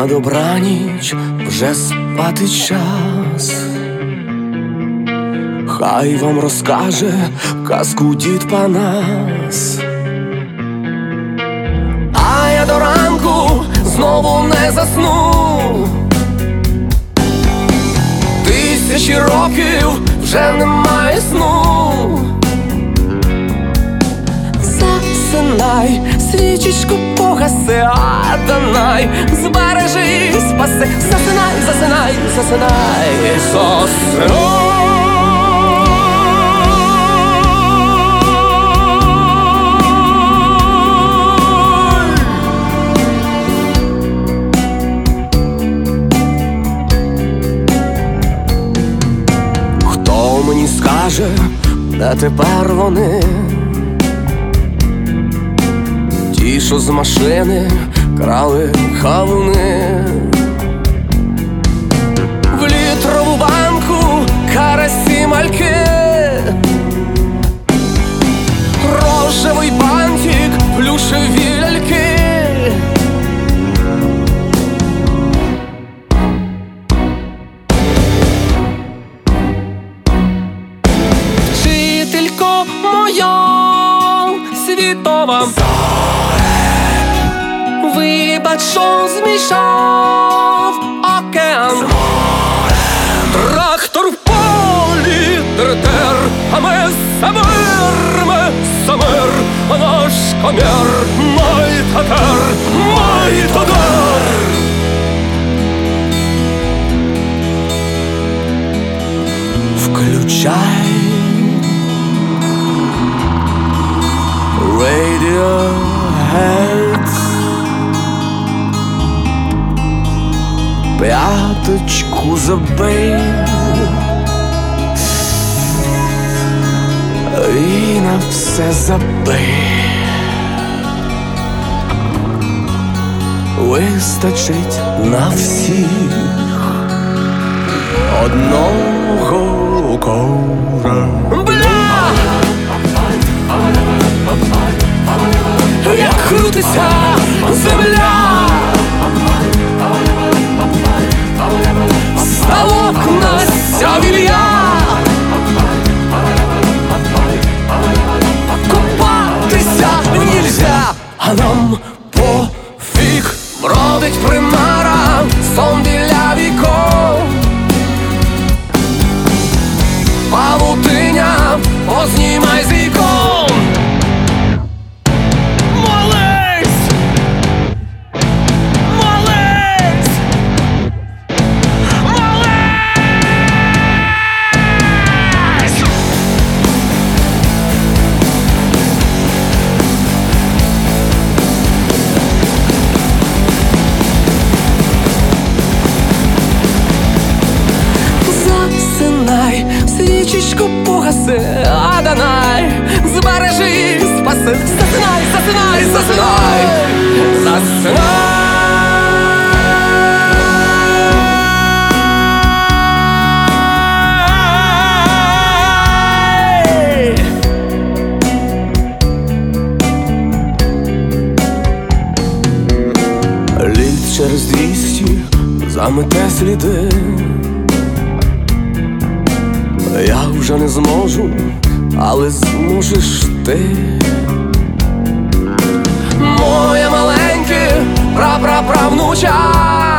На добраніч вже спати час. Хай вам розкаже казку дід Панас. А я до ранку знову не засну. Тисячі років вже немає сну. Засинай, свічечку погаси, а Данай збережи, спаси. Засинай, засинай, засинай, засинай. Хто мені скаже, де тепер вони? Ті, що з машини крали кавуни. В літрову банку карасі мальки, рожевий бантик, плюшеві ляльки. Вчителько моя світова, вибач, що змішав океан. Трактор в полі тер-тер, а ми самир, а наш комір май татар. Включай Radiohead, п'яточку забий і на все забий. Вистачить на всіх одного кора. Бля! Як крутиться земля, ставок Настя Вілья. Копатися нельзя, а нам пофіг. Бродить примара, сон біля вікон. Павутиня, познімай з вікон. Свічечку погаси, а Данай збережи, спаси. Засинай, засинай, засинай, засинай. Літ через 200 замете сліди. Я вже не зможу, але зможеш ти. Моє маленьке пра-пра-правнуча.